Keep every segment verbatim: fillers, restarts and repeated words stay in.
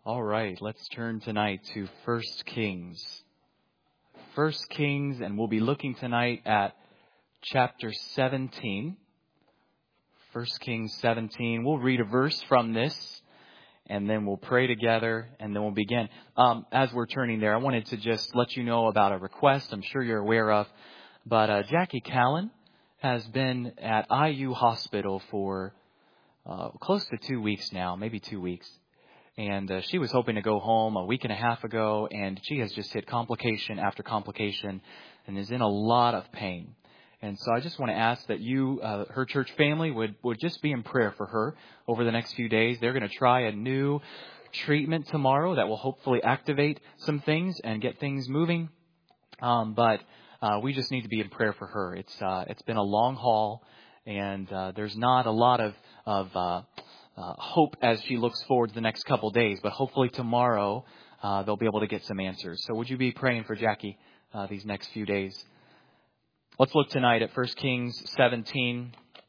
All right, let's turn tonight to First Kings. First Kings, and we'll be looking tonight at chapter seventeen. First Kings seventeen. We'll read a verse from this, and then we'll pray together, and then we'll begin. Um, as we're turning there, I wanted to just let you know about a request I'm sure you're aware of. But uh, Jackie Callan has been at I U Hospital for uh, close to two weeks now, maybe two weeks. And uh, she was hoping to go home a week and a half ago, and she has just hit complication after complication and is in a lot of pain. And so I just want to ask that you, uh, her church family, would, would just be in prayer for her over the next few days. They're going to try a new treatment tomorrow that will hopefully activate some things and get things moving. Um, but uh, we just need to be in prayer for her. It's uh, it's been a long haul, and uh, there's not a lot of of uh, Uh, hope as she looks forward to the next couple of days, but hopefully tomorrow uh, they'll be able to get some answers. So would you be praying for Jackie uh, these next few days? Let's look tonight at First Kings seventeen.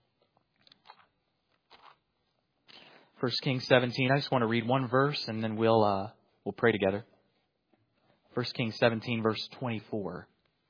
First Kings seventeen. I just want to read one verse and then we'll uh, we'll pray together. First Kings seventeen, verse twenty-four.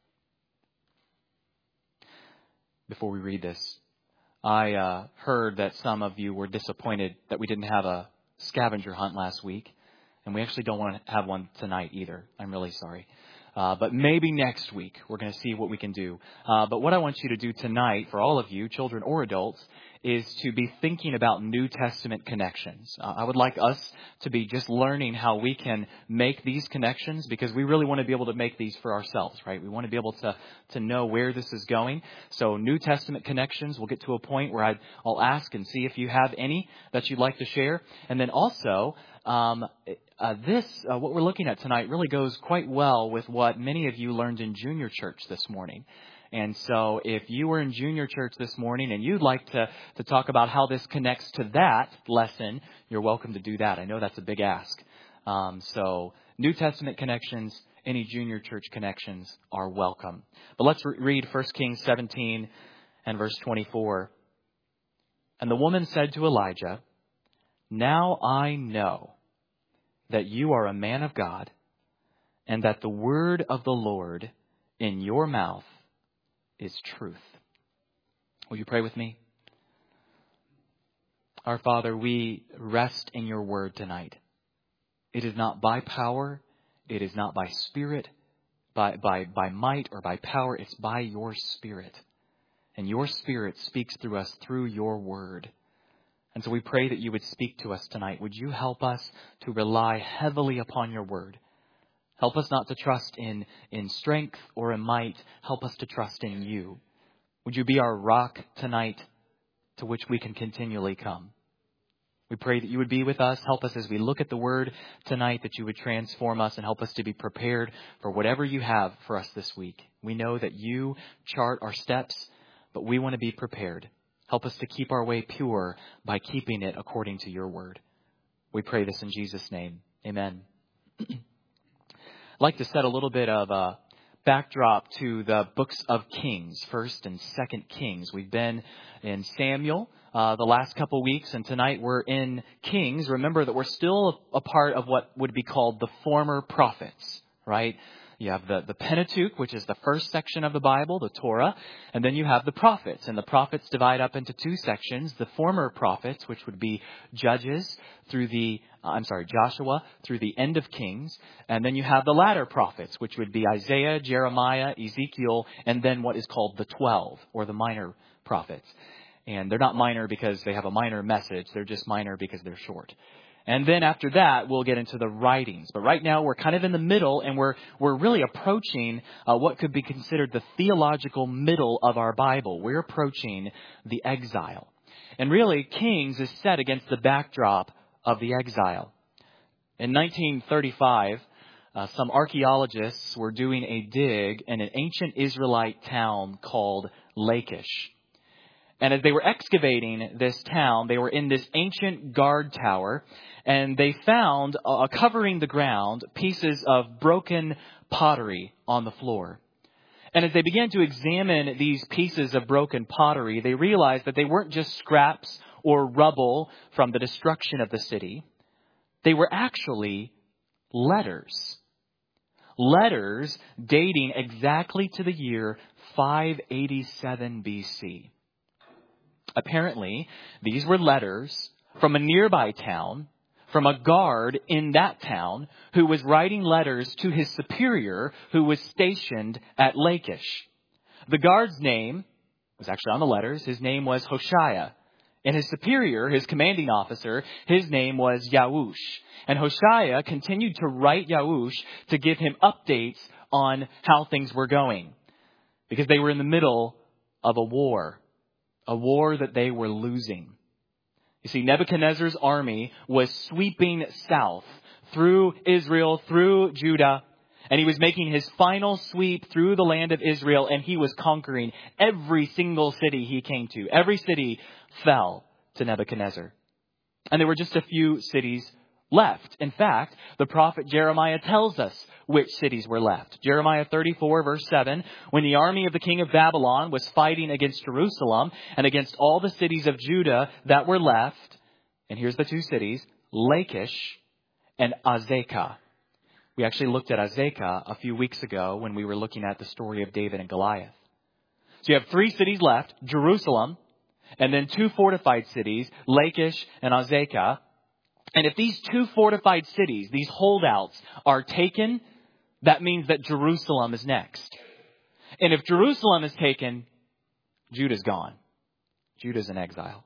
Before we read this, I uh, heard that some of you were disappointed that we didn't have a scavenger hunt last week. And we actually don't want to have one tonight either. I'm really sorry. Uh, but maybe next week we're going to see what we can do. Uh, but what I want you to do tonight, for all of you, children or adults, is to be thinking about New Testament connections. Uh, I would like us to be just learning how we can make these connections, because we really want to be able to make these for ourselves, right? We want to be able to, to know where this is going. So New Testament connections, we'll get to a point where I'd, I'll ask and see if you have any that you'd like to share. And then also, um, uh, this, uh, what we're looking at tonight really goes quite well with what many of you learned in junior church this morning. And so if you were in junior church this morning and you'd like to, to talk about how this connects to that lesson, you're welcome to do that. I know that's a big ask. Um, so New Testament connections, any junior church connections are welcome. But let's re- read First Kings seventeen and verse twenty-four. And the woman said to Elijah, "Now I know that you are a man of God, and that the word of the Lord in your mouth is truth." Will you pray with me? Our Father, we rest in your word tonight. It is not by power, it is not by spirit, by, by, by might or by power, it's by your Spirit. And your Spirit speaks through us through your word. And so we pray that you would speak to us tonight. Would you help us to rely heavily upon your word? Help us not to trust in, in strength or in might. Help us to trust in you. Would you be our rock tonight to which we can continually come? We pray that you would be with us. Help us as we look at the word tonight, that you would transform us and help us to be prepared for whatever you have for us this week. We know that you chart our steps, but we want to be prepared. Help us to keep our way pure by keeping it according to your word. We pray this in Jesus' name. Amen. I'd like to set a little bit of a backdrop to the books of Kings, First and Second Kings. We've been in Samuel uh, the last couple weeks, and tonight we're in Kings. Remember that we're still a part of what would be called the former prophets, right? You have the, the Pentateuch, which is the first section of the Bible, the Torah, and then you have the prophets. And the prophets divide up into two sections, the former prophets, which would be Judges through the, uh, I'm sorry, Joshua through the end of Kings. And then you have the latter prophets, which would be Isaiah, Jeremiah, Ezekiel, and then what is called the twelve, or the minor prophets. And they're not minor because they have a minor message. They're just minor because they're short. And then after that, we'll get into the writings. But right now, we're kind of in the middle, and we're we're really approaching uh, what could be considered the theological middle of our Bible. We're approaching the exile. And really, Kings is set against the backdrop of the exile. In nineteen thirty-five, uh, some archaeologists were doing a dig in an ancient Israelite town called Lachish. And as they were excavating this town, they were in this ancient guard tower, and they found, uh, covering the ground, pieces of broken pottery on the floor. And as they began to examine these pieces of broken pottery, they realized that they weren't just scraps or rubble from the destruction of the city. They were actually letters. Letters dating exactly to the year five eighty-seven B C. Apparently, these were letters from a nearby town, from a guard in that town who was writing letters to his superior who was stationed at Lachish. The guard's name was actually on the letters. His name was Hoshea. And his superior, his commanding officer, his name was Yaush. And Hoshea continued to write Yaush to give him updates on how things were going, because they were in the middle of a war, a war that they were losing. You see, Nebuchadnezzar's army was sweeping south through Israel, through Judah, and he was making his final sweep through the land of Israel, and he was conquering every single city he came to. Every city fell to Nebuchadnezzar. And there were just a few cities left. In fact, the prophet Jeremiah tells us which cities were left. Jeremiah thirty-four, verse seven, when the army of the king of Babylon was fighting against Jerusalem and against all the cities of Judah that were left, and here's the two cities, Lachish and Azekah. We actually looked at Azekah a few weeks ago when we were looking at the story of David and Goliath. So you have three cities left, Jerusalem, and then two fortified cities, Lachish and Azekah. And if these two fortified cities, these holdouts, are taken, that means that Jerusalem is next. And if Jerusalem is taken, Judah's gone. Judah's in exile.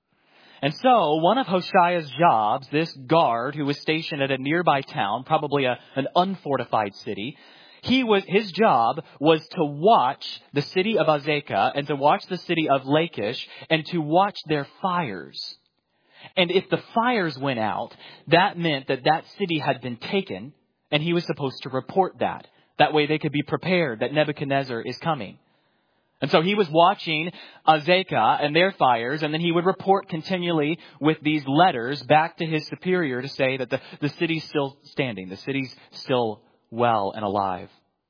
And so one of Hoshea's jobs, this guard who was stationed at a nearby town, probably a, an unfortified city, he was, his job was to watch the city of Azekah and to watch the city of Lachish and to watch their fires. And if the fires went out, that meant that that city had been taken, and he was supposed to report that. That way they could be prepared that Nebuchadnezzar is coming. And so he was watching Azekah and their fires, and then he would report continually with these letters back to his superior to say that the, the city's still standing, the city's still well and alive.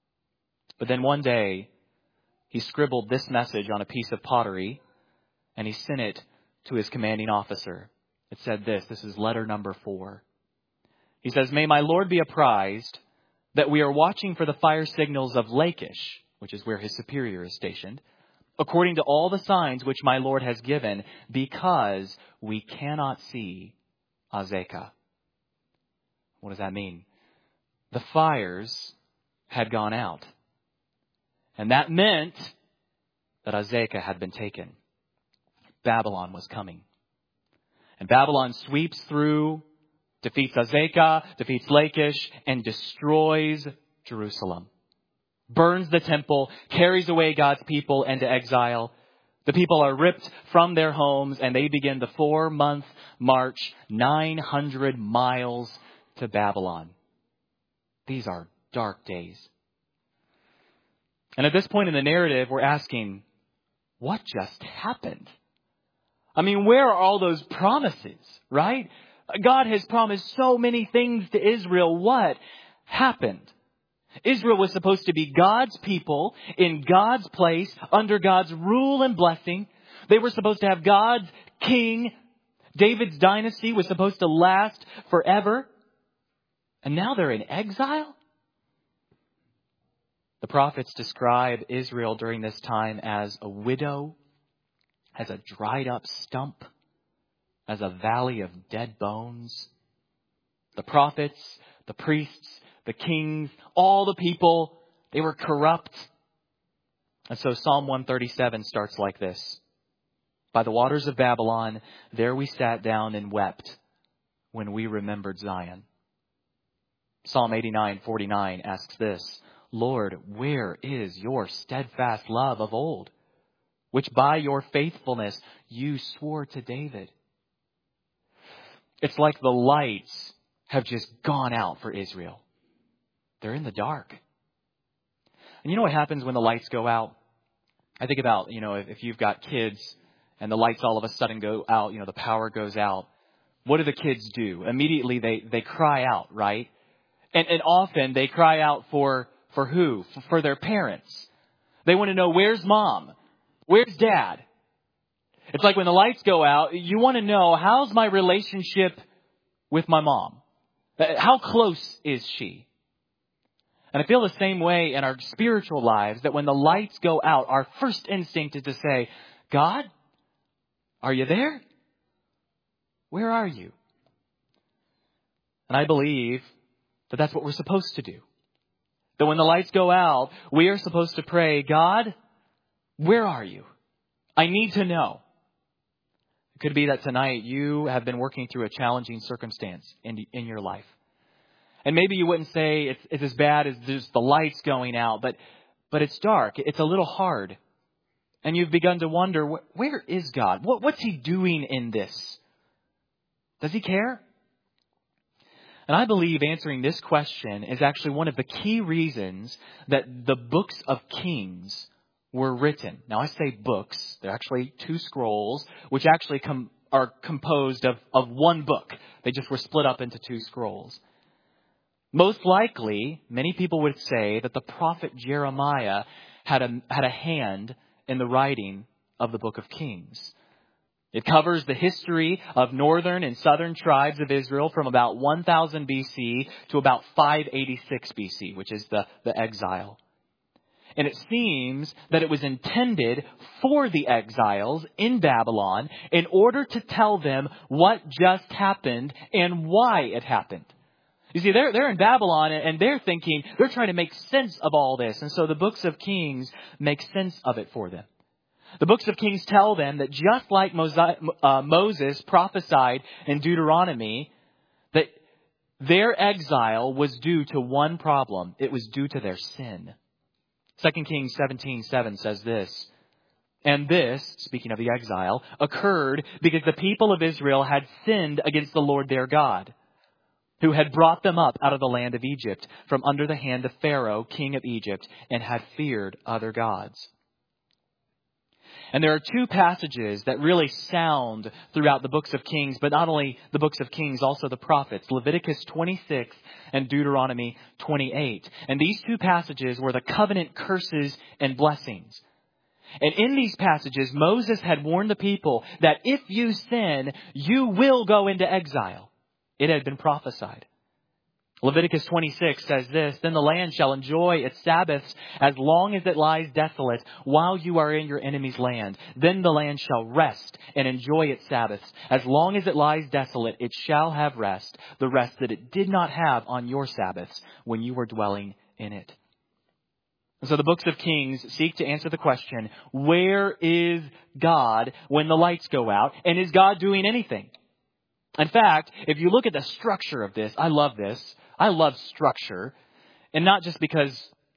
But then one day, he scribbled this message on a piece of pottery, and he sent it to his commanding officer. It said this, this is letter number four. He says, "May my Lord be apprised that we are watching for the fire signals of Lachish," which is where his superior is stationed, "according to all the signs which my Lord has given, because we cannot see Azekah." What does that mean? The fires had gone out. And that meant that Azekah had been taken. Babylon was coming. And Babylon sweeps through, defeats Azekah, defeats Lachish, and destroys Jerusalem. Burns the temple, carries away God's people into exile. The people are ripped from their homes, and they begin the four-month march, nine hundred miles to Babylon. These are dark days. And at this point in the narrative, we're asking, what just happened? I mean, where are all those promises, right? God has promised so many things to Israel. What happened? Israel was supposed to be God's people in God's place, under God's rule and blessing. They were supposed to have God's king. David's dynasty was supposed to last forever. And now they're in exile? The prophets describe Israel during this time as a widow, as a dried up stump, as a valley of dead bones. The prophets, the priests, the kings, all the people, they were corrupt. And so Psalm one thirty-seven starts like this. "By the waters of Babylon, there we sat down and wept when we remembered Zion." Psalm eighty-nine forty-nine asks this, "Lord, where is your steadfast love of old, which by your faithfulness you swore to David?" It's like the lights have just gone out for Israel. They're in the dark. And you know what happens when the lights go out? I think about, you know, if, if you've got kids and the lights all of a sudden go out, you know, the power goes out. What do the kids do? Immediately they, they cry out, right? And, and often they cry out for, for who? For, for their parents. They want to know, where's mom? Where's dad? It's like when the lights go out, you want to know, how's my relationship with my mom? How close is she? And I feel the same way in our spiritual lives, that when the lights go out, our first instinct is to say, God, are you there? Where are you? And I believe that that's what we're supposed to do. That when the lights go out, we are supposed to pray, God, where are you? I need to know. It could be that tonight you have been working through a challenging circumstance in, in your life. And maybe you wouldn't say it's, it's as bad as just the lights going out, but, but it's dark. It's a little hard. And you've begun to wonder, wh- where is God? What, what's he doing in this? Does he care? And I believe answering this question is actually one of the key reasons that the books of Kings were written. Now, I say books. They're actually two scrolls, which actually com- are composed of, of one book. They just were split up into two scrolls. Most likely, many people would say that the prophet Jeremiah had a, had a hand in the writing of the book of Kings. It covers the history of northern and southern tribes of Israel from about one thousand B C to about five eighty-six B C, which is the, the exile. And it seems that it was intended for the exiles in Babylon in order to tell them what just happened and why it happened. You see, they're, they're in Babylon and they're thinking, they're trying to make sense of all this. And so the books of Kings make sense of it for them. The books of Kings tell them that just like Moses prophesied in Deuteronomy, that their exile was due to one problem. It was due to their sin. Second Kings seventeen seven says this, and this, speaking of the exile, occurred because the people of Israel had sinned against the Lord their God, who had brought them up out of the land of Egypt from under the hand of Pharaoh, king of Egypt, and had feared other gods. And there are two passages that really sound throughout the books of Kings, but not only the books of Kings, also the prophets, Leviticus twenty-six and Deuteronomy twenty-eight. And these two passages were the covenant curses and blessings. And in these passages, Moses had warned the people that if you sin, you will go into exile. It had been prophesied. Leviticus twenty-six says this, then the land shall enjoy its Sabbaths as long as it lies desolate while you are in your enemy's land. Then the land shall rest and enjoy its Sabbaths. As long as it lies desolate, it shall have rest, the rest that it did not have on your Sabbaths when you were dwelling in it. And so the books of Kings seek to answer the question, where is God when the lights go out? And is God doing anything? In fact, if you look at the structure of this, I love this. I love structure. And not just because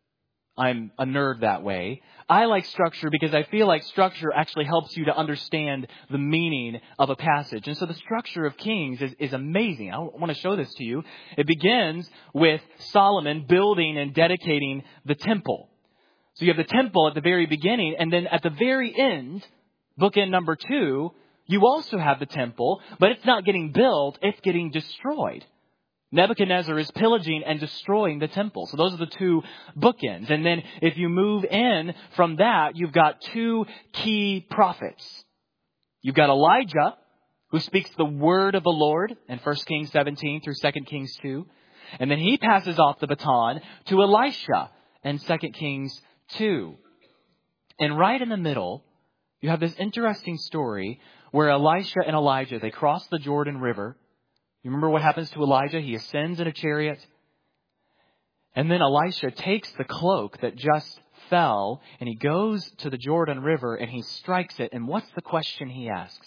I'm a nerd that way. I like structure because I feel like structure actually helps you to understand the meaning of a passage. And so the structure of Kings is, is amazing. I want to show this to you. It begins with Solomon building and dedicating the temple. So you have the temple at the very beginning, and then at the very end, bookend number two, you also have the temple, but it's not getting built, it's getting destroyed. Nebuchadnezzar is pillaging and destroying the temple. So those are the two bookends. And then if you move in from that, you've got two key prophets. You've got Elijah, who speaks the word of the Lord in First Kings seventeen through Second Kings two. And then he passes off the baton to Elisha in Second Kings two. And right in the middle, you have this interesting story where Elisha and Elijah, they cross the Jordan River. You remember what happens to Elijah? He ascends in a chariot. And then Elisha takes the cloak that just fell and he goes to the Jordan River and he strikes it. And what's the question he asks?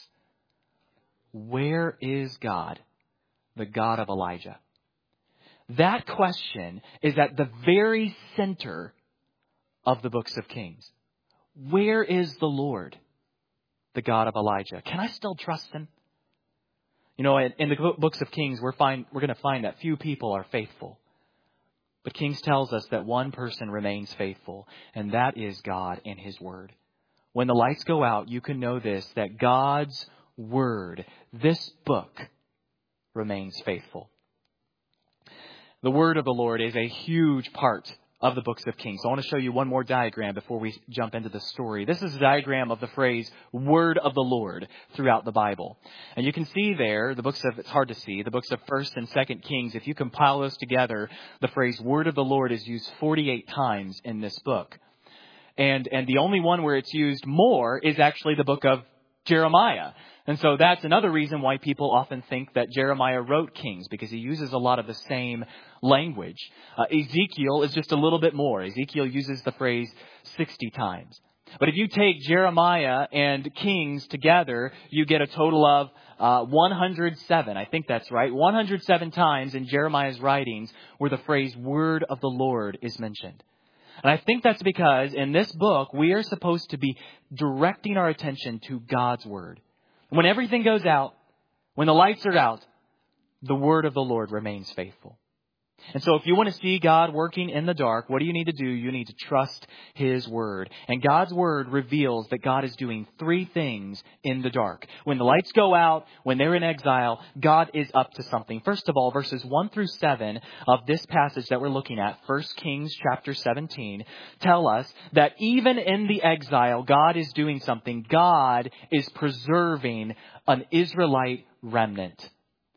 Where is God, the God of Elijah? That question is at the very center of the books of Kings. Where is the Lord, the God of Elijah? Can I still trust him? You know, in the books of Kings, we're, find, we're going to find that few people are faithful. But Kings tells us that one person remains faithful, and that is God and his word. When the lights go out, you can know this, that God's word, this book, remains faithful. The word of the Lord is a huge part of the books of Kings. So I want to show you one more diagram before we jump into the story. This is a diagram of the phrase word of the Lord throughout the Bible. And you can see there, the books of, it's hard to see, the books of First and Second Kings, if you compile those together, the phrase word of the Lord is used forty-eight times in this book. And, and the only one where it's used more is actually the book of Jeremiah. And so that's another reason why people often think that Jeremiah wrote Kings, because he uses a lot of the same language. Uh, Ezekiel is just a little bit more. Ezekiel uses the phrase sixty times. But if you take Jeremiah and Kings together, you get a total of uh, one hundred seven. I think that's right. one hundred seven times in Jeremiah's writings where the phrase word of the Lord is mentioned. And I think that's because in this book, we are supposed to be directing our attention to God's word. When everything goes out, when the lights are out, the word of the Lord remains faithful. And so if you want to see God working in the dark, what do you need to do? You need to trust His word. And God's word reveals that God is doing three things in the dark. When the lights go out, when they're in exile, God is up to something. First of all, verses one through seven of this passage that we're looking at, First Kings chapter seventeen, tell us that even in the exile, God is doing something. God is preserving an Israelite remnant.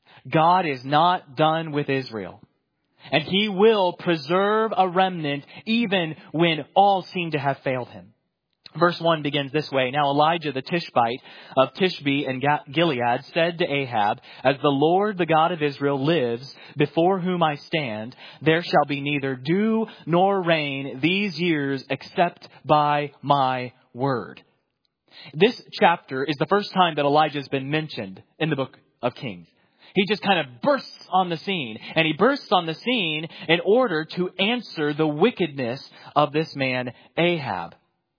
God is not done with Israel. And He will preserve a remnant even when all seem to have failed Him. Verse one begins this way. Now Elijah the Tishbite of Tishbe and Gilead said to Ahab, "As the Lord, the God of Israel, lives, before whom I stand, there shall be neither dew nor rain these years except by my word." This chapter is the first time that Elijah has been mentioned in the book of Kings. He just kind of bursts on the scene. And he bursts on the scene in order to answer the wickedness of this man, Ahab.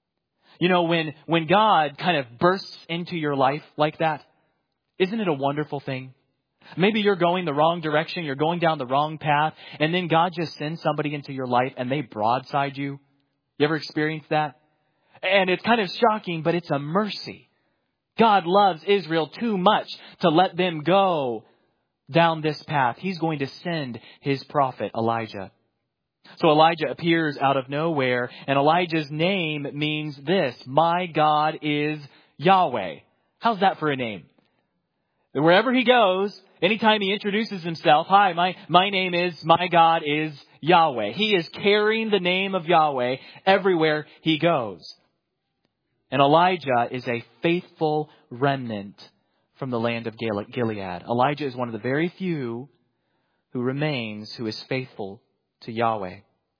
You know, when, when God kind of bursts into your life like that, isn't it a wonderful thing? Maybe you're going the wrong direction. You're going down the wrong path. And then God just sends somebody into your life and they broadside you. You ever experienced that? And it's kind of shocking, but it's a mercy. God loves Israel too much to let them go down this path. He's going to send His prophet Elijah. So Elijah appears out of nowhere, and Elijah's name means this: my God is Yahweh. How's that for a name? Wherever he goes, anytime he introduces himself, hi, my, my name is, my God is Yahweh. He is carrying the name of Yahweh everywhere he goes. And Elijah is a faithful remnant from the land of Gilead. Elijah is one of the very few who remains, who is faithful to Yahweh.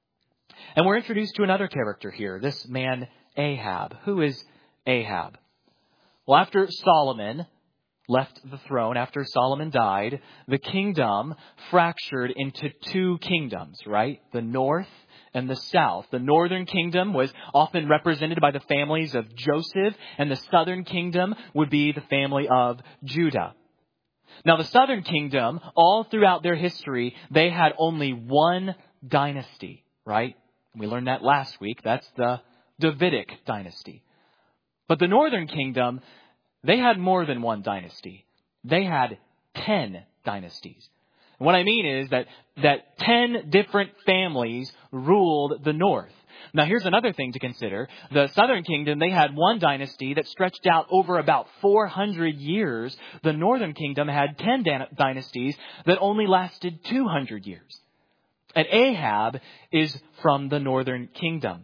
And we're introduced to another character here, this man Ahab. Who is Ahab? Well, after Solomon left the throne, after Solomon died, the kingdom fractured into two kingdoms, right? The north and the south. The northern kingdom was often represented by the families of Joseph, and the southern kingdom would be the family of Judah. Now, the southern kingdom, all throughout their history, they had only one dynasty, right? We learned that last week. That's the Davidic dynasty. But the northern kingdom, they had more than one dynasty. They had ten dynasties. And what I mean is that, that ten different families ruled the north. Now, here's another thing to consider. The southern kingdom, they had one dynasty that stretched out over about four hundred years. The northern kingdom had ten dynasties that only lasted two hundred years. And Ahab is from the northern kingdom.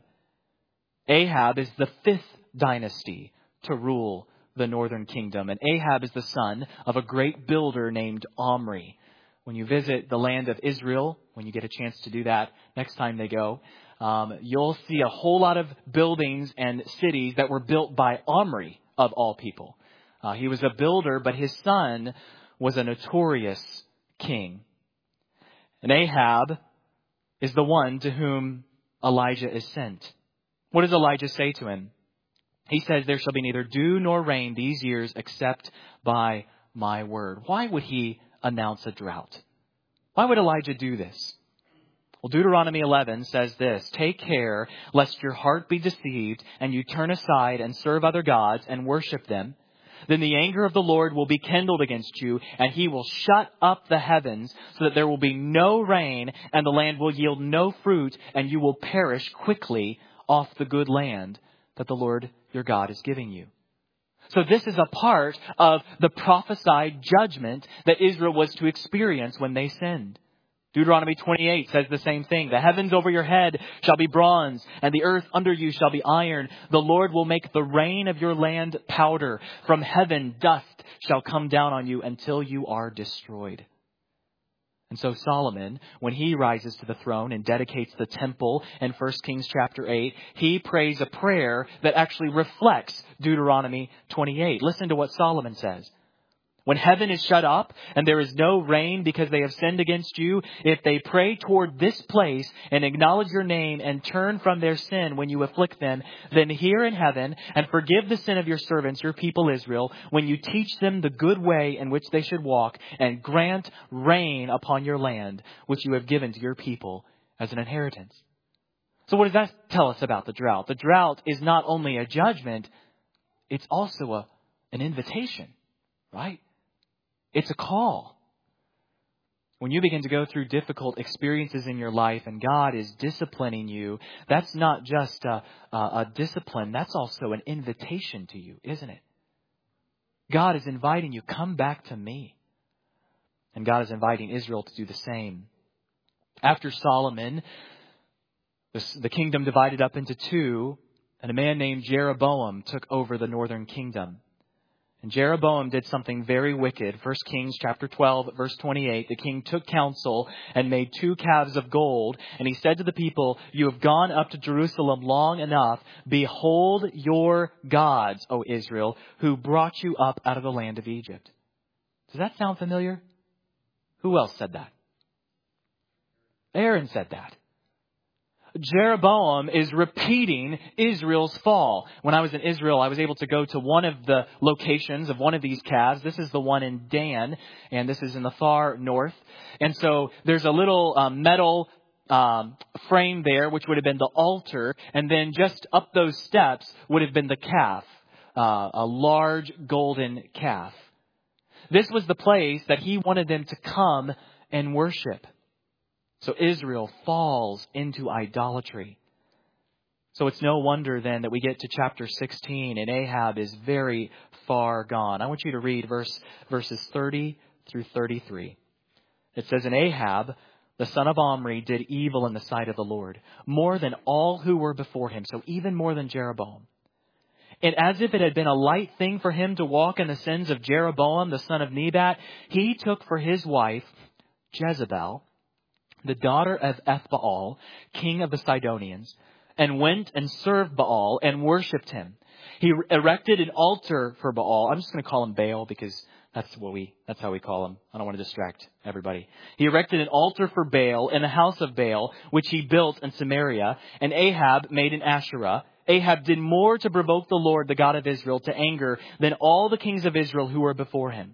Ahab is the fifth dynasty to rule the northern kingdom. And Ahab is the son of a great builder named Omri. When you visit the land of Israel, when you get a chance to do that next time they go, um, you'll see a whole lot of buildings and cities that were built by Omri, of all people. Uh, he was a builder, but his son was a notorious king. And Ahab is the one to whom Elijah is sent. What does Elijah say to him? He says, "There shall be neither dew nor rain these years except by my word." Why would he announce a drought? Why would Elijah do this? Well, Deuteronomy eleven says this: "Take care lest your heart be deceived and you turn aside and serve other gods and worship them. Then the anger of the Lord will be kindled against you, and he will shut up the heavens so that there will be no rain, and the land will yield no fruit, and you will perish quickly off the good land that the Lord your God is giving you. So this is a part of the prophesied judgment that Israel was to experience when they sinned. Deuteronomy twenty-eight says the same thing. The heavens over your head shall be bronze, and the earth under you shall be iron. The Lord will make the rain of your land powder. From heaven dust shall come down on you until you are destroyed. And so Solomon, when he rises to the throne and dedicates the temple in First Kings chapter eight, he prays a prayer that actually reflects Deuteronomy twenty-eight. Listen to what Solomon says. When heaven is shut up and there is no rain because they have sinned against you, if they pray toward this place and acknowledge your name and turn from their sin when you afflict them, then hear in heaven and forgive the sin of your servants, your people Israel, when you teach them the good way in which they should walk, and grant rain upon your land, which you have given to your people as an inheritance. So what does that tell us about the drought? The drought is not only a judgment, it's also a, an invitation, right? It's a call. When you begin to go through difficult experiences in your life and God is disciplining you, that's not just a, a, a discipline, that's also an invitation to you, isn't it? God is inviting you, come back to me. And God is inviting Israel to do the same. After Solomon, the, the kingdom divided up into two, and a man named Jeroboam took over the northern kingdom. And Jeroboam did something very wicked. First Kings chapter twelve, verse twenty-eight. The king took counsel and made two calves of gold. And he said to the people, you have gone up to Jerusalem long enough. Behold your gods, O Israel, who brought you up out of the land of Egypt. Does that sound familiar? Who else said that? Aaron said that. Jeroboam is repeating Israel's fall. When I was in Israel, I was able to go to one of the locations of one of these calves. This is the one in Dan, and this is in the far north. And so there's a little um, metal um, frame there, which would have been the altar. And then just up those steps would have been the calf, uh, a large golden calf. This was the place that he wanted them to come and worship. So Israel falls into idolatry. So it's no wonder then that we get to chapter sixteen and Ahab is very far gone. I want you to read verse verses thirty through thirty-three. It says, and Ahab, the son of Omri, did evil in the sight of the Lord, more than all who were before him. So even more than Jeroboam. And as if it had been a light thing for him to walk in the sins of Jeroboam, the son of Nebat, he took for his wife Jezebel, the daughter of Ethbaal, king of the Sidonians, and went and served Baal and worshipped him. He erected an altar for Baal. I'm just going to call him Baal because that's what we, that's how we call him. I don't want to distract everybody. He erected an altar for Baal in the house of Baal, which he built in Samaria, and Ahab made an Asherah. Ahab did more to provoke the Lord, the God of Israel, to anger than all the kings of Israel who were before him.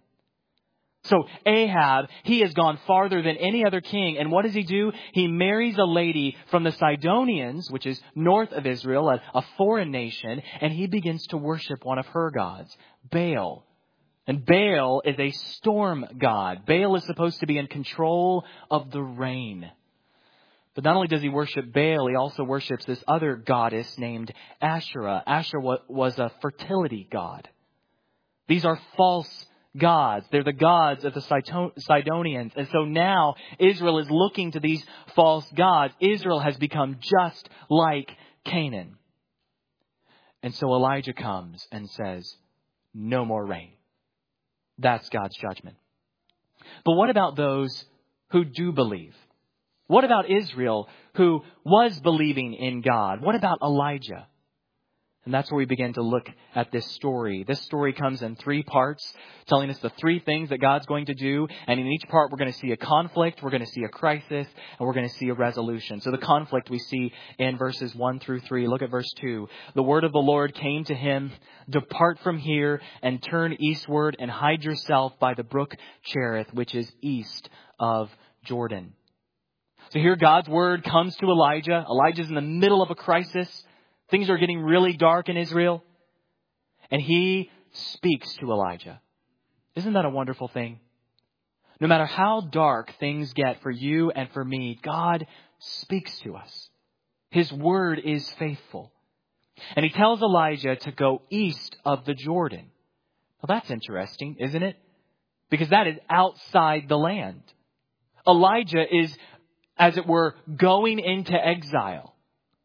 So Ahab, he has gone farther than any other king. And what does he do? He marries a lady from the Sidonians, which is north of Israel, a, a foreign nation, and he begins to worship one of her gods, Baal. And Baal is a storm god. Baal is supposed to be in control of the rain. But not only does he worship Baal, he also worships this other goddess named Asherah. Asherah was a fertility god. These are false gods. They're the gods of the Sidonians. And so now Israel is looking to these false gods. Israel has become just like Canaan. And so Elijah comes and says, no more rain. That's God's judgment. But what about those who do believe? What about Israel who was believing in God? What about Elijah? And that's where we begin to look at this story. This story comes in three parts, telling us the three things that God's going to do. And in each part, we're going to see a conflict, we're going to see a crisis, and we're going to see a resolution. So the conflict we see in verses one through three. Look at verse two. The word of the Lord came to him, depart from here and turn eastward and hide yourself by the brook Cherith, which is east of Jordan. So here God's word comes to Elijah. Elijah's in the middle of a crisis. Things are getting really dark in Israel. And he speaks to Elijah. Isn't that a wonderful thing? No matter how dark things get for you and for me, God speaks to us. His word is faithful. And he tells Elijah to go east of the Jordan. Well, that's interesting, isn't it? Because that is outside the land. Elijah is, as it were, going into exile.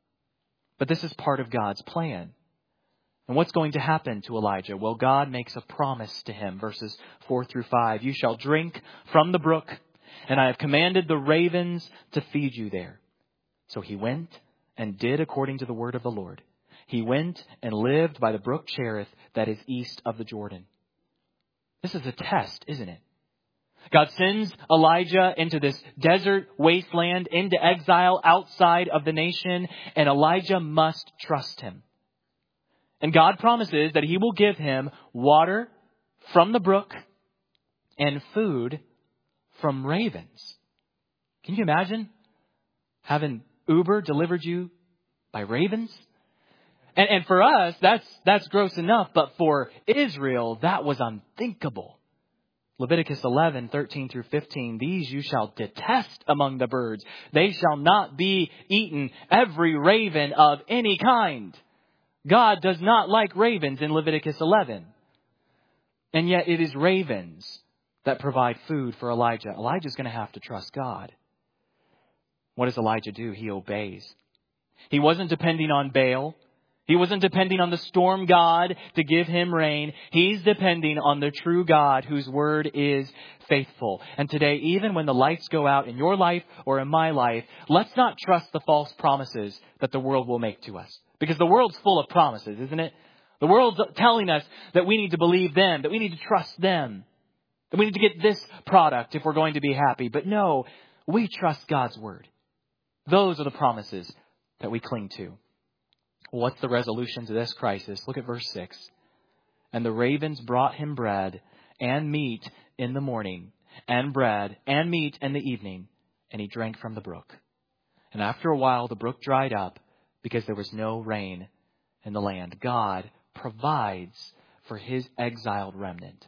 But this is part of God's plan. And what's going to happen to Elijah? Well, God makes a promise to him. Verses four through five. You shall drink from the brook, and I have commanded the ravens to feed you there. So he went and did according to the word of the Lord. He went and lived by the brook Cherith that is east of the Jordan. This is a test, isn't it? God sends Elijah into this desert wasteland, into exile outside of the nation, and Elijah must trust him. And God promises that he will give him water from the brook and food from ravens. Can you imagine having Uber delivered you by ravens? And, and for us, that's, that's gross enough. But for Israel, that was unthinkable. Leviticus eleven, thirteen through fifteen. These you shall detest among the birds. They shall not be eaten, every raven of any kind. God does not like ravens in Leviticus eleven. And yet it is ravens that provide food for Elijah. Elijah's going to have to trust God. What does Elijah do? He obeys. He wasn't depending on Baal. He wasn't depending on the storm god to give him rain. He's depending on the true God whose word is faithful. And today, even when the lights go out in your life or in my life, let's not trust the false promises that the world will make to us. Because the world's full of promises, isn't it? The world's telling us that we need to believe them, that we need to trust them, that we need to get this product if we're going to be happy. But no, we trust God's word. Those are the promises that we cling to. What's the resolution to this crisis? Look at verse six. And the ravens brought him bread and meat in the morning, and bread and meat in the evening, and he drank from the brook. And after a while, the brook dried up because there was no rain in the land. God provides for his exiled remnant.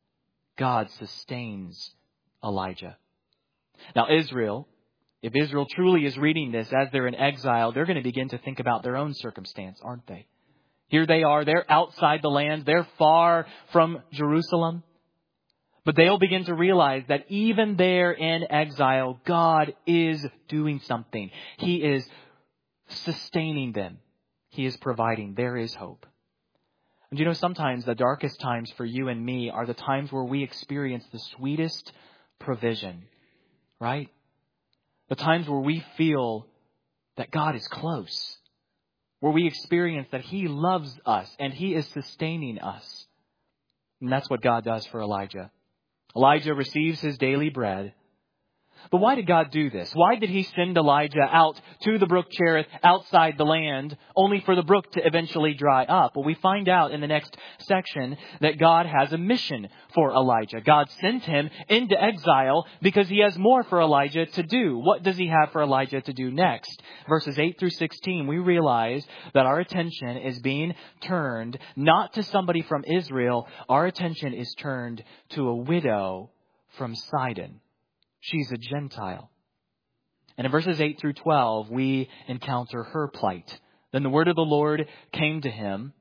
God sustains Elijah. Now, Israel, if Israel truly is reading this as they're in exile, they're going to begin to think about their own circumstance, aren't they? Here they are. They're outside the land. They're far from Jerusalem. But they'll begin to realize that even there in exile, God is doing something. He is sustaining them. He is providing. There is hope. And you know, sometimes the darkest times for you and me are the times where we experience the sweetest provision, right? The times where we feel that God is close, where we experience that he loves us and he is sustaining us. And that's what God does for Elijah. Elijah receives his daily bread. But why did God do this? Why did he send Elijah out to the brook Cherith outside the land, only for the brook to eventually dry up? Well, we find out in the next section that God has a mission for Elijah. God sent him into exile because he has more for Elijah to do. What does he have for Elijah to do next? Verses eight through sixteen, we realize that our attention is being turned not to somebody from Israel. Our attention is turned to a widow from Sidon. She's a Gentile. And in verses eight through twelve, we encounter her plight. Then the word of the Lord came to him,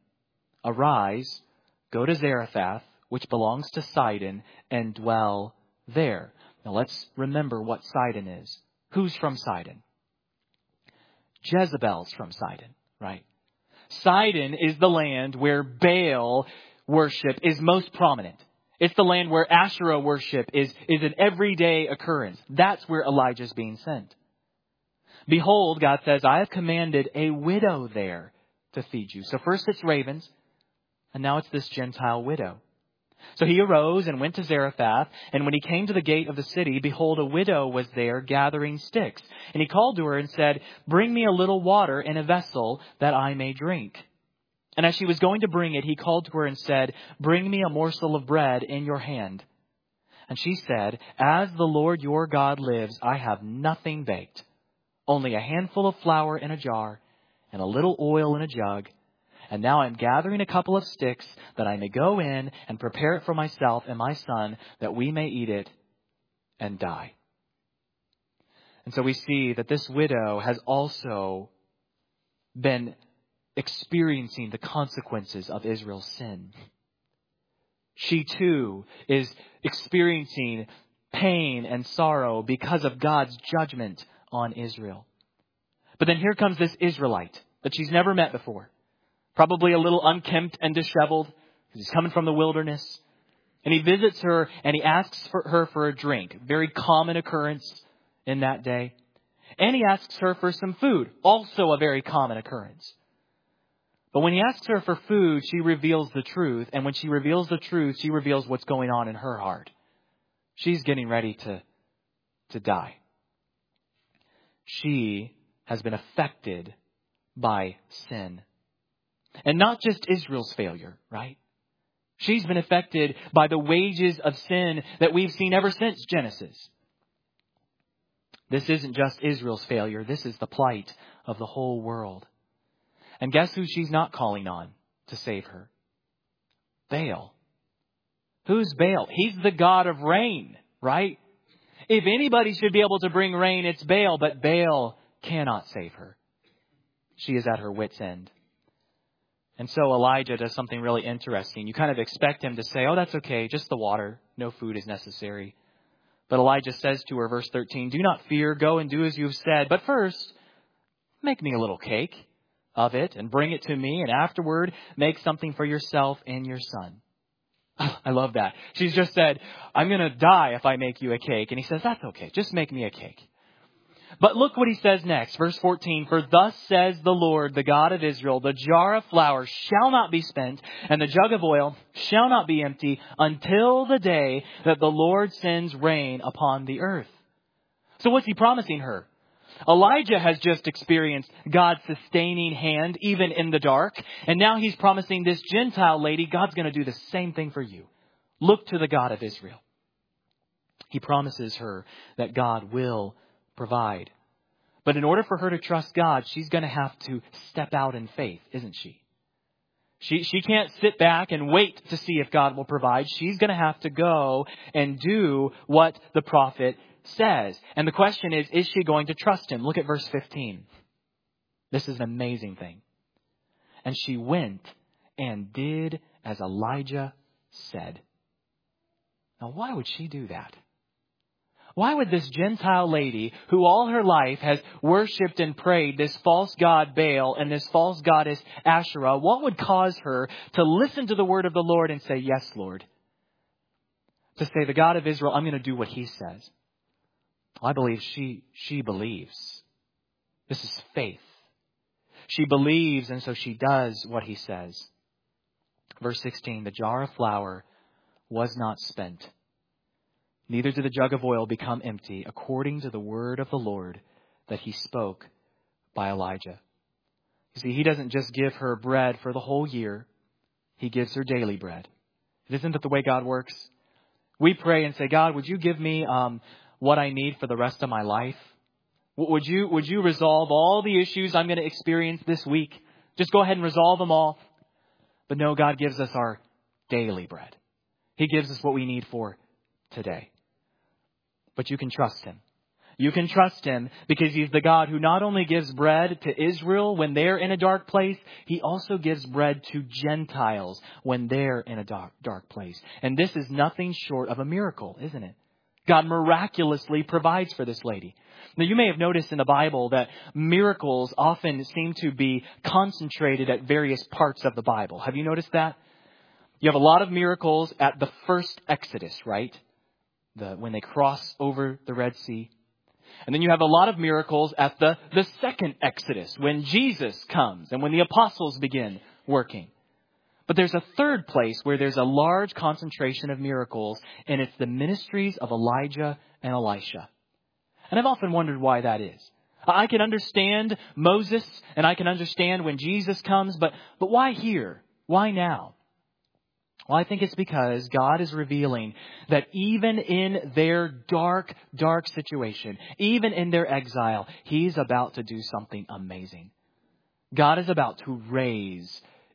arise, go to Zarephath, which belongs to Sidon, and dwell there. Now let's remember what Sidon is. Who's from Sidon? Jezebel's from Sidon, right? Sidon is the land where Baal worship is most prominent. It's the land where Asherah worship is, is an everyday occurrence. That's where Elijah is being sent. Behold, God says, I have commanded a widow there to feed you. So first it's ravens, and now it's this Gentile widow. So he arose and went to Zarephath, and when he came to the gate of the city, behold, a widow was there gathering sticks. And he called to her and said, bring me a little water in a vessel that I may drink. And as she was going to bring it, he called to her and said, bring me a morsel of bread in your hand. And she said, as the Lord your God lives, I have nothing baked, only a handful of flour in a jar and a little oil in a jug. And now I'm gathering a couple of sticks that I may go in and prepare it for myself and my son that we may eat it and die. And so we see that this widow has also been experiencing the consequences of Israel's sin. She too is experiencing pain and sorrow because of God's judgment on Israel. But then here comes this Israelite that she's never met before. Probably a little unkempt and disheveled because he's coming from the wilderness. And he visits her and he asks for her for a drink. Very common occurrence in that day. And he asks her for some food. Also a very common occurrence. But when he asks her for food, she reveals the truth. And when she reveals the truth, she reveals what's going on in her heart. She's getting ready to, to die. She has been affected by sin. And not just Israel's failure, right? She's been affected by the wages of sin that we've seen ever since Genesis. This isn't just Israel's failure. This is the plight of the whole world. And guess who she's not calling on to save her? Baal. Who's Baal? He's the god of rain, right? If anybody should be able to bring rain, it's Baal, but Baal cannot save her. She is at her wit's end. And so Elijah does something really interesting. You kind of expect him to say, oh, that's okay, just the water. No food is necessary. But Elijah says to her, verse thirteen, do not fear, go and do as you have said. But first, make me a little cake of it and bring it to me. And afterward, make something for yourself and your son. I love that. She's just said, I'm going to die if I make you a cake. And he says, that's okay. Just make me a cake. But look what he says next. Verse fourteen, for thus says the Lord, the God of Israel, the jar of flour shall not be spent and the jug of oil shall not be empty until the day that the Lord sends rain upon the earth. So what's he promising her? Elijah has just experienced God's sustaining hand, even in the dark. And now he's promising this Gentile lady, God's going to do the same thing for you. Look to the God of Israel. He promises her that God will provide. But in order for her to trust God, she's going to have to step out in faith, isn't she? She, she can't sit back and wait to see if God will provide. She's going to have to go and do what the prophet says. And the question is, is she going to trust him? Look at verse fifteen. This is an amazing thing. And she went and did as Elijah said. Now, why would she do that? Why would this Gentile lady, who all her life has worshipped and prayed this false god Baal and this false goddess Asherah, what would cause her to listen to the word of the Lord and say, yes, Lord? To say, the God of Israel, I'm going to do what he says. I believe she, she believes. This is faith. She believes, and so she does what he says. Verse sixteen, the jar of flour was not spent. Neither did the jug of oil become empty, according to the word of the Lord that he spoke by Elijah. You see, he doesn't just give her bread for the whole year. He gives her daily bread. Isn't that the way God works? We pray and say, God, would you give me um, what I need for the rest of my life? Would you, would you resolve all the issues I'm going to experience this week? Just go ahead and resolve them all. But no, God gives us our daily bread. He gives us what we need for today. But you can trust him. You can trust him because he's the God who not only gives bread to Israel when they're in a dark place, he also gives bread to Gentiles when they're in a dark, dark place. And this is nothing short of a miracle, isn't it? God miraculously provides for this lady. Now, you may have noticed in the Bible that miracles often seem to be concentrated at various parts of the Bible. Have you noticed that? You have a lot of miracles at the first Exodus, right? The, when they cross over the Red Sea. And then you have a lot of miracles at the, the second Exodus, when Jesus comes and when the apostles begin working. But there's a third place where there's a large concentration of miracles, and it's the ministries of Elijah and Elisha. And I've often wondered why that is. I can understand Moses and I can understand when Jesus comes, but, but why here? Why now? Well, I think it's because God is revealing that even in their dark, dark situation, even in their exile, he's about to do something amazing. God is about to raise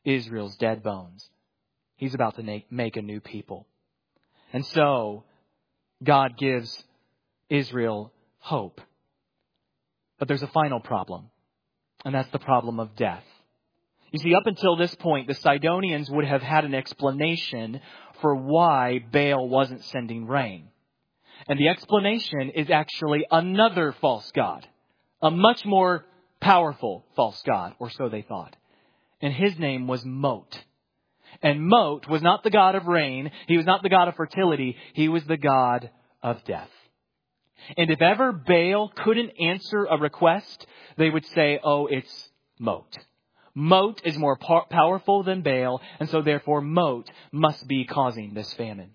Israel's dead bones. He's about to make, make a new people. And so God gives Israel hope. But there's a final problem. And that's the problem of death. You see, up until this point, the Sidonians would have had an explanation for why Baal wasn't sending rain. And the explanation is actually another false god. A much more powerful false god, or so they thought. And his name was Mot. And Mot was not the god of rain. He was not the god of fertility. He was the god of death. And if ever Baal couldn't answer a request, they would say, oh, it's Mot. Mot is more par- powerful than Baal, and so therefore Mot must be causing this famine.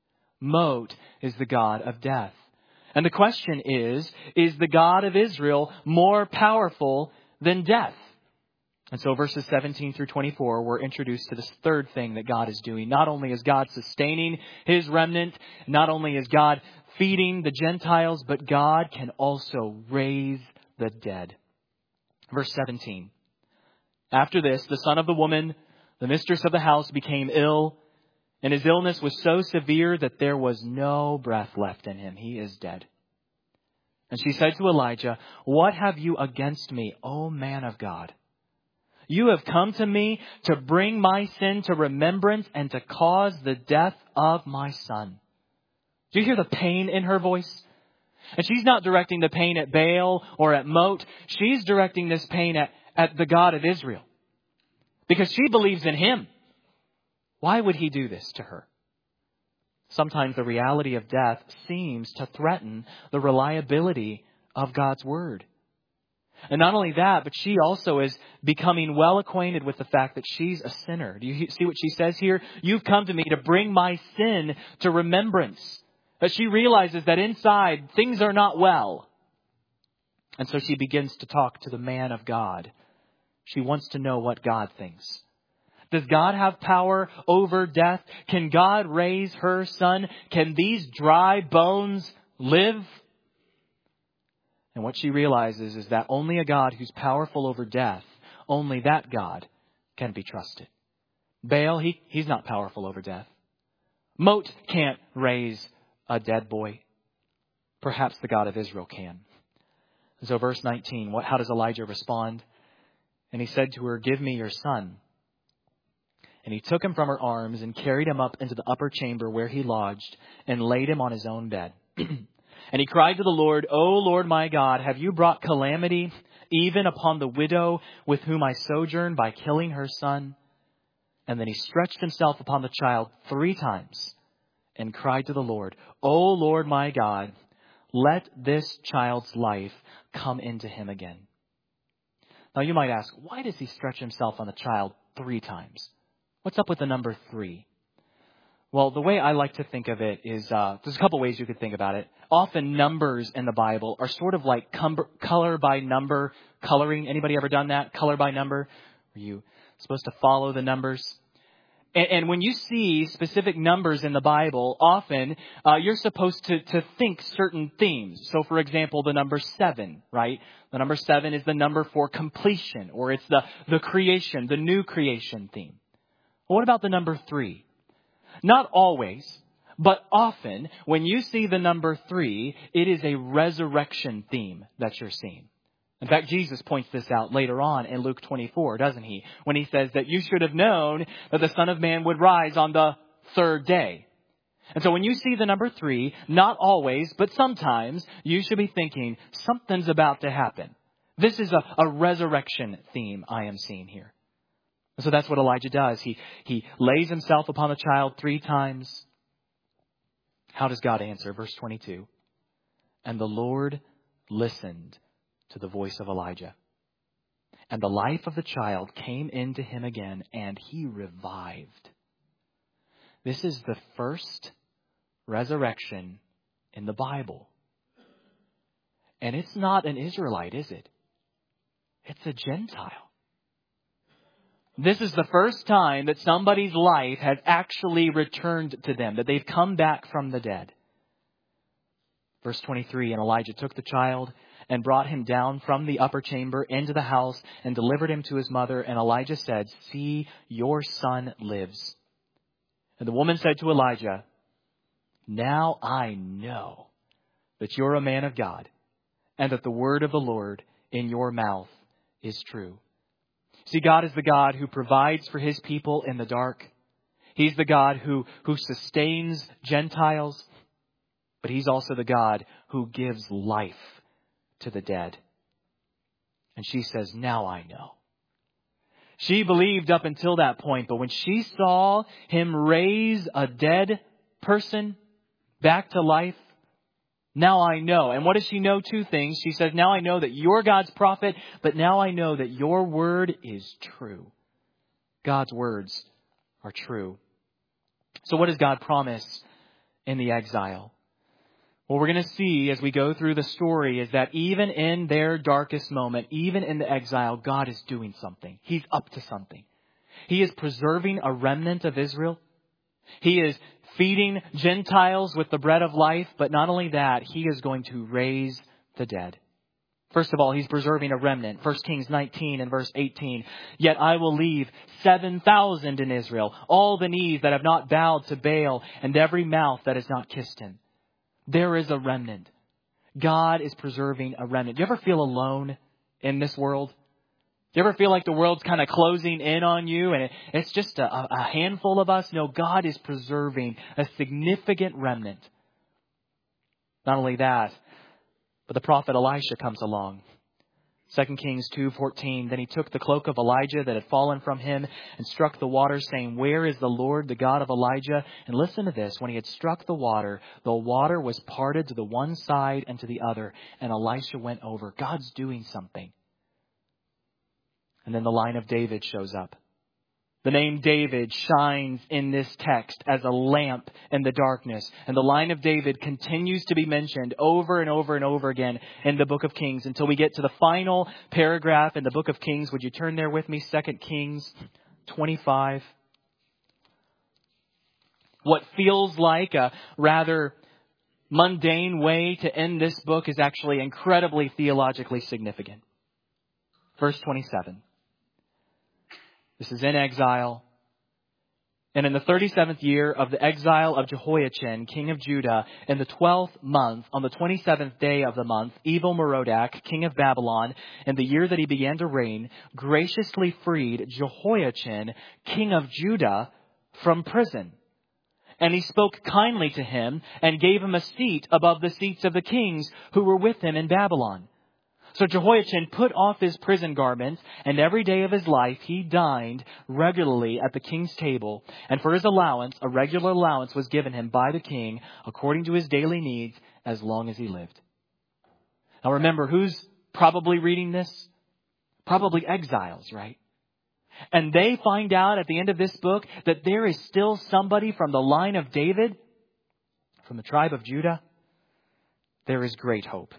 Mot is the god of death. And the question is, is the God of Israel more powerful than death? And so verses seventeen through twenty-four, we're introduced to this third thing that God is doing. Not only is God sustaining his remnant, not only is God feeding the Gentiles, but God can also raise the dead. Verse seventeen. After this, the son of the woman, the mistress of the house, became ill, and his illness was so severe that there was no breath left in him. He is dead. And she said to Elijah, what have you against me, O man of God? You have come to me to bring my sin to remembrance and to cause the death of my son. Do you hear the pain in her voice? And she's not directing the pain at Baal or at Mot. She's directing this pain at, at the God of Israel. Because she believes in him. Why would he do this to her? Sometimes the reality of death seems to threaten the reliability of God's word. And not only that, but she also is becoming well acquainted with the fact that she's a sinner. Do you see what she says here? You've come to me to bring my sin to remembrance. But she realizes that inside things are not well. And so she begins to talk to the man of God. She wants to know what God thinks. Does God have power over death? Can God raise her son? Can these dry bones live? And what she realizes is that only a God who's powerful over death, only that God can be trusted. Baal, he, he's not powerful over death. Mot can't raise a dead boy. Perhaps the God of Israel can. So verse nineteen, what, how does Elijah respond? And he said to her, give me your son. And he took him from her arms and carried him up into the upper chamber where he lodged and laid him on his own bed. And he cried to the Lord, O Lord my God, have you brought calamity even upon the widow with whom I sojourn by killing her son? And then he stretched himself upon the child three times and cried to the Lord, O Lord my God, let this child's life come into him again. Now you might ask, why does he stretch himself on the child three times? What's up with the number three? Well, the way I like to think of it is, uh, there's a couple ways you could think about it. Often numbers in the Bible are sort of like cum- color by number coloring. Anybody ever done that? Color by number? Are you supposed to follow the numbers? And, and when you see specific numbers in the Bible, often uh, you're supposed to, to think certain themes. So, for example, the number seven, right? The number seven is the number for completion, or it's the, the creation, the new creation theme. Well, what about the number three? Not always, but often when you see the number three, it is a resurrection theme that you're seeing. In fact, Jesus points this out later on in Luke twenty-four, doesn't he? When he says that you should have known that the Son of Man would rise on the third day. And so when you see the number three, not always, but sometimes, you should be thinking something's about to happen. This is a, a resurrection theme I am seeing here. So that's what Elijah does. He, he lays himself upon the child three times. How does God answer? Verse twenty-two. And the Lord listened to the voice of Elijah. And the life of the child came into him again, and he revived. This is the first resurrection in the Bible. And it's not an Israelite, is it? It's a Gentile. This is the first time that somebody's life has actually returned to them, that they've come back from the dead. Verse twenty-three, and Elijah took the child and brought him down from the upper chamber into the house and delivered him to his mother. And Elijah said, "See, your son lives." And the woman said to Elijah, "Now I know that you're a man of God, and that the word of the Lord in your mouth is true." See, God is the God who provides for his people in the dark. He's the God who, who sustains Gentiles, but he's also the God who gives life to the dead. And she says, "Now I know." She believed up until that point, but when she saw him raise a dead person back to life, now I know. And what does she know? Two things. She says, "Now I know that you're God's prophet, but now I know that your word is true." God's words are true. So what does God promise in the exile? What we're going to see as we go through the story is that even in their darkest moment, even in the exile, God is doing something. He's up to something. He is preserving a remnant of Israel. He is feeding Gentiles with the bread of life. But not only that, he is going to raise the dead. First of all, he's preserving a remnant. First Kings nineteen and verse eighteen. "Yet I will leave seven thousand in Israel, all the knees that have not bowed to Baal, and every mouth that has not kissed him." There is a remnant. God is preserving a remnant. Do you ever feel alone in this world? Do you ever feel like the world's kind of closing in on you and it's just a, a handful of us? No, God is preserving a significant remnant. Not only that, but the prophet Elisha comes along. Second Kings two fourteen. "Then he took the cloak of Elijah that had fallen from him and struck the water, saying, 'Where is the Lord, the God of Elijah?' And listen to this. When he had struck the water, the water was parted to the one side and to the other. And Elisha went over." God's doing something. And then the line of David shows up. The name David shines in this text as a lamp in the darkness. And the line of David continues to be mentioned over and over and over again in the book of Kings until we get to the final paragraph in the book of Kings. Would you turn there with me? Second Kings twenty-five. What feels like a rather mundane way to end this book is actually incredibly theologically significant. Verse twenty-seven. This is in exile. "And in the thirty-seventh year of the exile of Jehoiachin, king of Judah, in the twelfth month, on the twenty-seventh day of the month, Evil-Merodach, king of Babylon, in the year that he began to reign, graciously freed Jehoiachin, king of Judah, from prison. And he spoke kindly to him and gave him a seat above the seats of the kings who were with him in Babylon. So Jehoiachin put off his prison garments, and every day of his life he dined regularly at the king's table. And for his allowance, a regular allowance was given him by the king according to his daily needs as long as he lived." Now remember, who's probably reading this? Probably exiles, right? And they find out at the end of this book that there is still somebody from the line of David, from the tribe of Judah. There is great hope.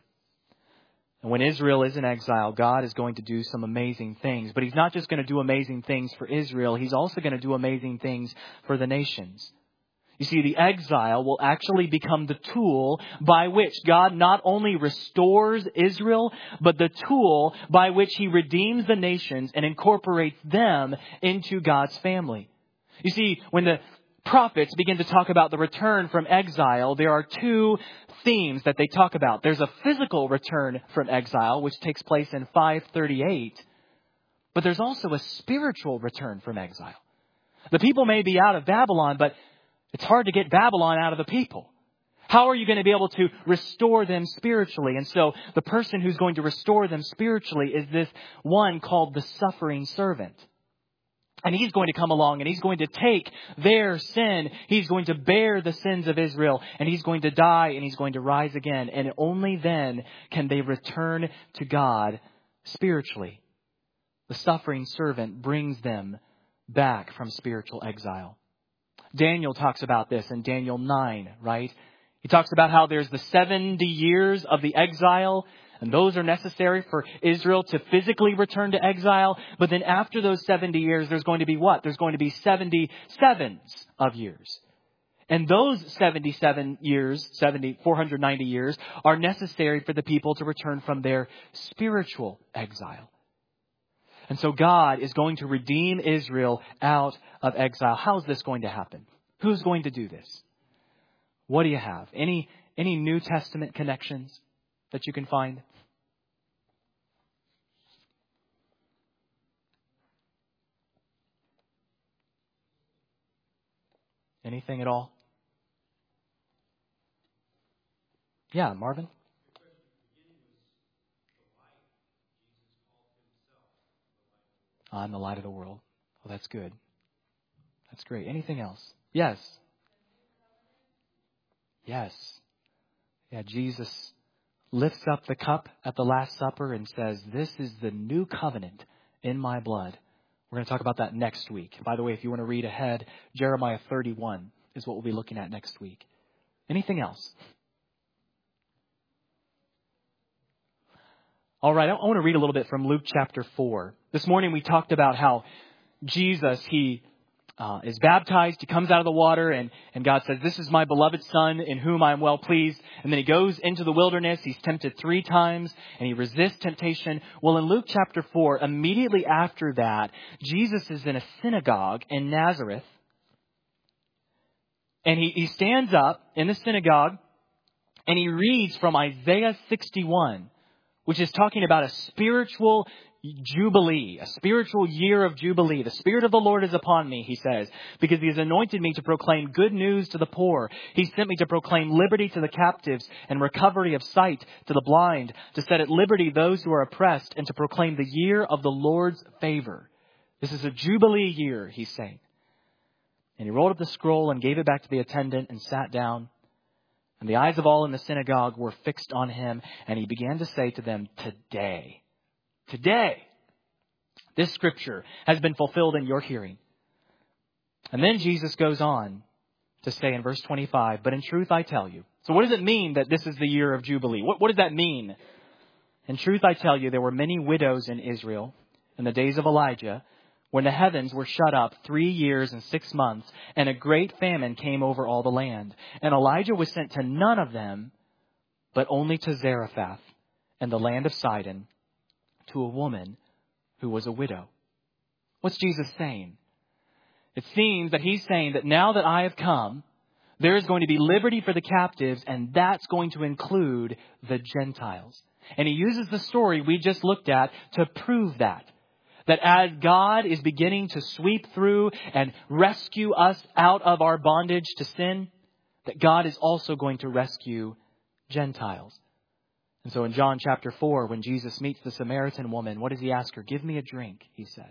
And when Israel is in exile, God is going to do some amazing things. But he's not just going to do amazing things for Israel. He's also going to do amazing things for the nations. You see, the exile will actually become the tool by which God not only restores Israel, but the tool by which he redeems the nations and incorporates them into God's family. You see, when the prophets begin to talk about the return from exile, there are two themes that they talk about. There's a physical return from exile, which takes place in five thirty-eight. But there's also a spiritual return from exile. The people may be out of Babylon, but it's hard to get Babylon out of the people. How are you going to be able to restore them spiritually? And so the person who's going to restore them spiritually is this one called the suffering servant. And he's going to come along and he's going to take their sin. He's going to bear the sins of Israel, and he's going to die and he's going to rise again. And only then can they return to God spiritually. The suffering servant brings them back from spiritual exile. Daniel talks about this in Daniel nine, right? He talks about how there's the seventy years of the exile, and those are necessary for Israel to physically return to exile. But then after those seventy years, there's going to be what? There's going to be seventy sevens of years. And those seventy-seven years, seventy, four hundred ninety years, are necessary for the people to return from their spiritual exile. And so God is going to redeem Israel out of exile. How is this going to happen? Who's going to do this? What do you have? Any, any New Testament connections that you can find? Anything at all? Yeah, Marvin? I'm the light of the world. Well, that's good. That's great. Anything else? Yes. Yes. Yeah, Jesus lifts up the cup at the Last Supper and says, this is the new covenant in my blood. We're going to talk about that next week. By the way, if you want to read ahead, Jeremiah thirty-one is what we'll be looking at next week. Anything else? All right, I want to read a little bit from Luke chapter four. This morning we talked about how Jesus, he uh, is baptized, he comes out of the water, and, and God says, this is my beloved Son in whom I am well pleased. And then he goes into the wilderness, he's tempted three times, and he resists temptation. Well, in Luke chapter four, immediately after that, Jesus is in a synagogue in Nazareth, and he, he stands up in the synagogue, and he reads from Isaiah sixty-one, which is talking about a spiritual jubilee, a spiritual year of jubilee. The Spirit of the Lord is upon me, he says, because he has anointed me to proclaim good news to the poor. He sent me to proclaim liberty to the captives and recovery of sight to the blind, to set at liberty those who are oppressed, and to proclaim the year of the Lord's favor. This is a jubilee year, he's saying. And he rolled up the scroll and gave it back to the attendant and sat down. And the eyes of all in the synagogue were fixed on him, and he began to say to them, Today, today, this scripture has been fulfilled in your hearing. And then Jesus goes on to say in verse twenty-five, But in truth I tell you. So what does it mean that this is the year of Jubilee? What, what does that mean? In truth I tell you, there were many widows in Israel in the days of Elijah, when the heavens were shut up three years and six months, and a great famine came over all the land. And Elijah was sent to none of them, but only to Zarephath and the land of Sidon, to a woman who was a widow. What's Jesus saying? It seems that he's saying that now that I have come, there is going to be liberty for the captives, and that's going to include the Gentiles. And he uses the story we just looked at to prove that. That as God is beginning to sweep through and rescue us out of our bondage to sin, that God is also going to rescue Gentiles. And so in John chapter four, when Jesus meets the Samaritan woman, what does he ask her? Give me a drink, he says.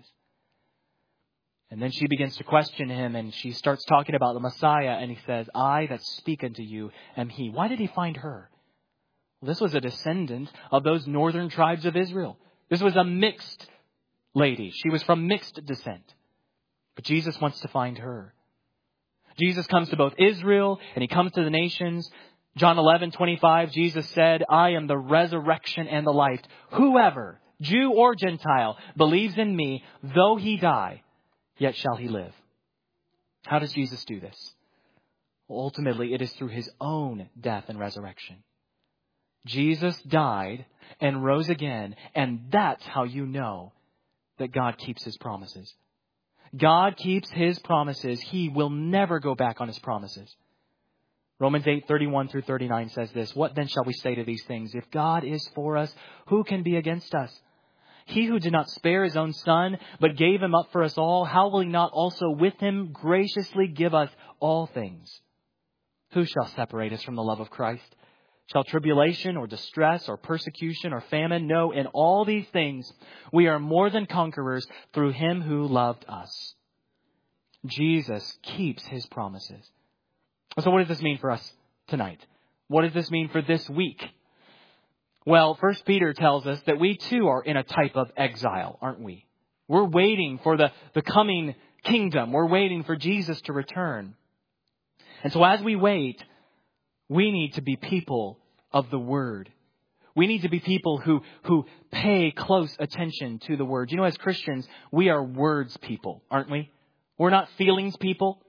And then she begins to question him, and she starts talking about the Messiah, and he says, I that speak unto you am he. Why did he find her? Well, this was a descendant of those northern tribes of Israel. This was a mixed lady. She was from mixed descent. But Jesus wants to find her. Jesus comes to both Israel and he comes to the nations. John eleven twenty-five, Jesus said, I am the resurrection and the life. Whoever, Jew or Gentile, believes in me, though he die, yet shall he live. How does Jesus do this? Well, ultimately, it is through his own death and resurrection. Jesus died and rose again, and that's how you know that God keeps his promises. God keeps his promises. He will never go back on his promises. Romans eight thirty-one through thirty-nine says this, What then shall we say to these things? If God is for us, who can be against us? He who did not spare his own son, but gave him up for us all, how will he not also with him graciously give us all things? Who shall separate us from the love of Christ? Shall tribulation or distress or persecution or famine? No, in all these things we are more than conquerors through him who loved us. Jesus keeps his promises. So what does this mean for us tonight? What does this mean for this week? Well, First Peter tells us that we too are in a type of exile, aren't we? We're waiting for the, the coming kingdom. We're waiting for Jesus to return. And so as we wait, we need to be people of the Word. We need to be people who, who pay close attention to the Word. You know, as Christians, we are words people, aren't we? We're not feelings people.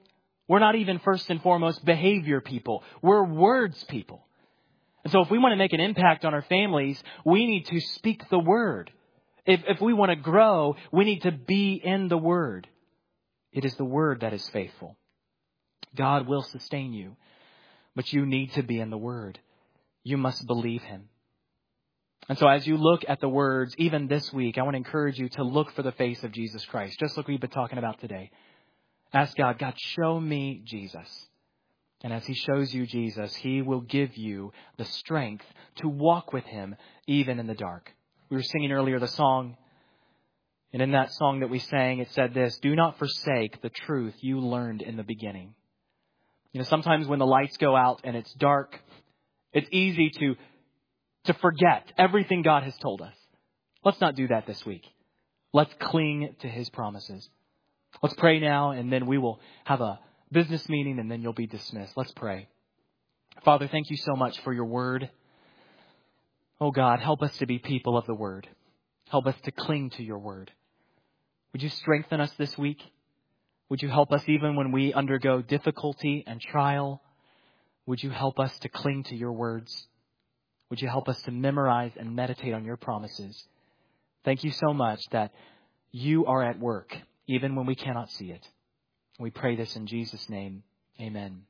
We're not even first and foremost behavior people. We're words people. And so if we want to make an impact on our families, we need to speak the word. If, if we want to grow, we need to be in the word. It is the word that is faithful. God will sustain you, but you need to be in the word. You must believe him. And so as you look at the words, even this week, I want to encourage you to look for the face of Jesus Christ, just like we've been talking about today. Ask God, God, show me Jesus. And as he shows you Jesus, he will give you the strength to walk with him even in the dark. We were singing earlier the song, and in that song that we sang, it said this: do not forsake the truth you learned in the beginning. You know, sometimes when the lights go out and it's dark, it's easy to, to forget everything God has told us. Let's not do that this week. Let's cling to his promises. Let's pray now, and then we will have a business meeting, and then you'll be dismissed. Let's pray. Father, thank you so much for your word. Oh God, help us to be people of the word. Help us to cling to your word. Would you strengthen us this week? Would you help us even when we undergo difficulty and trial? Would you help us to cling to your words? Would you help us to memorize and meditate on your promises? Thank you so much that you are at work, even when we cannot see it. We pray this in Jesus' name. Amen.